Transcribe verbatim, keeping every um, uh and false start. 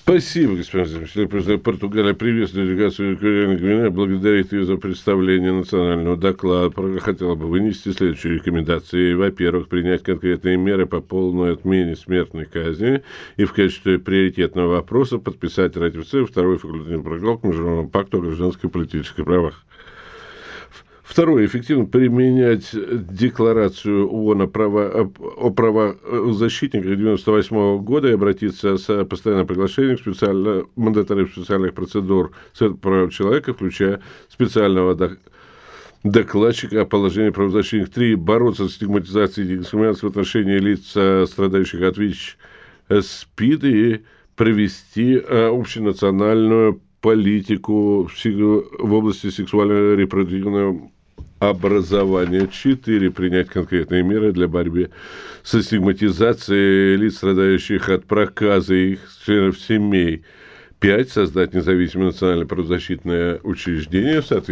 Спасибо, господин Президент. Португалия приветствует делегацию Экваториальной Гвинеи, благодарит ее за представление национального доклада. Хотела бы вынести следующие рекомендации. Во-первых, принять конкретные меры по полной отмене смертной казни и в качестве приоритетного вопроса подписать и ратифицировать второй факультативный протокол к Международному пакту о гражданских и политических правах. Второе. Эффективно применять декларацию ООН о, права, о правозащитниках девяносто восьмого года и обратиться с постоянным приглашением к специально, мандатарям специальных процедур прав человека, включая специального докладчика о положении правозащитников. Три. Бороться с стигматизацией и дискриминацией в отношении лиц, страдающих от ВИЧ, СПИД, и провести общенациональную политику в области сексуального репродуктивного образования. Четыре. Принять конкретные меры для борьбы со стигматизацией лиц, страдающих от проказа и их членов семей. Пять. Создать независимое национальное правозащитное учреждение в соответствии